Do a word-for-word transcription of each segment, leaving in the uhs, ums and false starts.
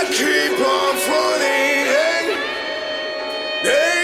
keep on falling. Hey, hey.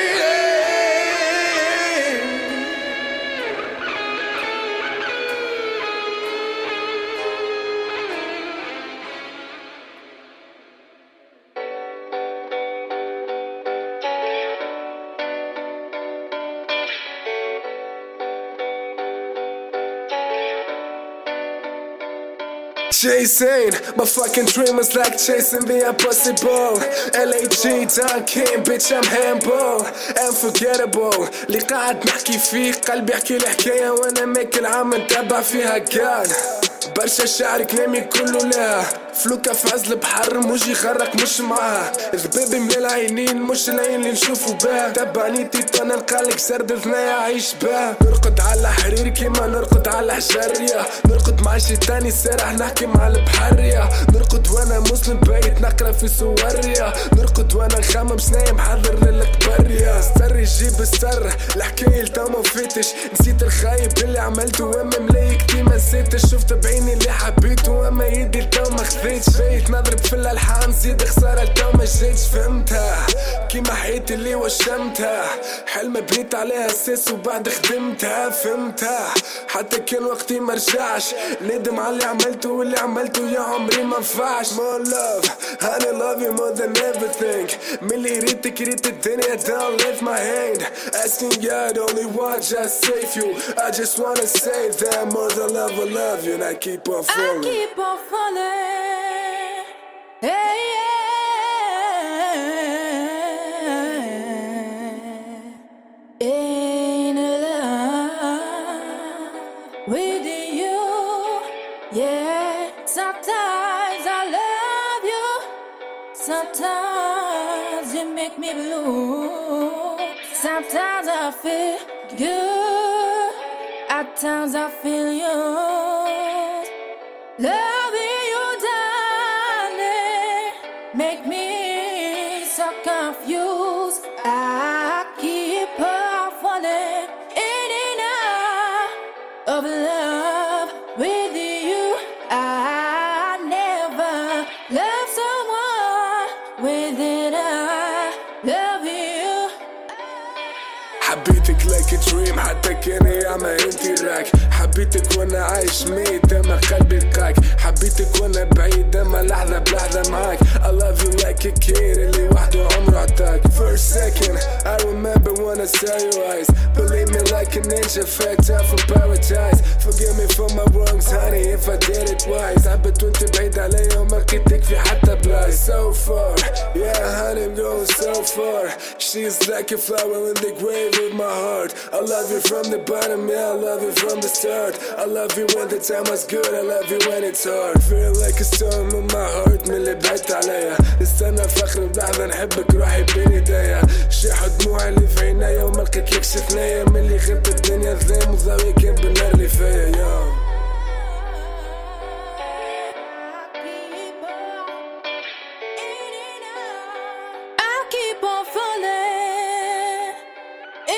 Chasing my fucking dream is like chasing the impossible. L A G Duncan bitch I'm handball unforgettable. اللي قاعد نحكي فيه قلبي يحكي الحكاية وانا ماك العام نتبع فيها قال برشا شعر كلامي كله لا فلوكة في عز البحر موجي غرق مش معاه ذبابي من العينين مش العين اللي نشوفو باه تبعني تيطانا نلقالك سرد ثنايا عيش باه نرقد على حرير كيما نرقد على حجرية نرقد مع شيطاني سارح نحكي مع البحرية نرقد وانا مسلم بايت نقرا في سوريا نرقد وانا نخمم شنايا محضر للكبرية سر يجيب السر الحكاية لتا ما فاتش نسيت الخايب اللي عملته واما ملايك ديما نسيتش شفت بعيني اللي حبيته واما يدي لتا ما خذيتش بيت نضرب في الالحان زيد خسارة لتا ما جيتش فهمتها كيما حياتي اللي وشمتها حلم بنيت عليها اساس وبعد خدمتها فهمتها حتى كان وقتي مرجعش ندم على اللي عملته واللي عملته يا عمري ما نفعش more love honey love you more than everything ملي ريتك ريت الدنيا don't leave my hand asking God only one just save you I just wanna say that more than love I love you and I keep on falling I keep on falling hey, yeah. In love with you yeah sometimes I love you sometimes you make me blue sometimes I feel good at times I feel yours loving you darling make me so confused I keep on falling in and out of love with you I never love someone within I love you حبيتك like a dream حتى كان ياما انتي راك حبيتك وانا عايش ميت اما قلبي لقاك حبيتك وانا بعيد اما لحظة بلحظة معاك I love you like a kid اللي وحده عمره عطاك First second I remember when I saw your eyes Believe me like a ninja fact I'm from paradise Forgive me for my wrongs honey if I did it wise حبيت وانت بعيد عليا وما لقيتك في حتى بلايص So far yeah honey I'm going so far She's like a flower in the grave of my heart I love you from the bottom yeah I love you from the start I love you when the time was good I love you when it's hard Feel like a storm in my heart من اللي بعدت عليا استنى فخر بلحظة نحبك روحي بين ايديا شيح دموعي اللي في عينيا وما لقيتلكش ثنايا من اللي غبت الدنيا ظلام وضوي كان بالنار اللي فيا يا keep on falling in.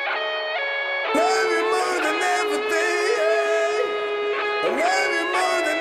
Love you more than everything. I love you more than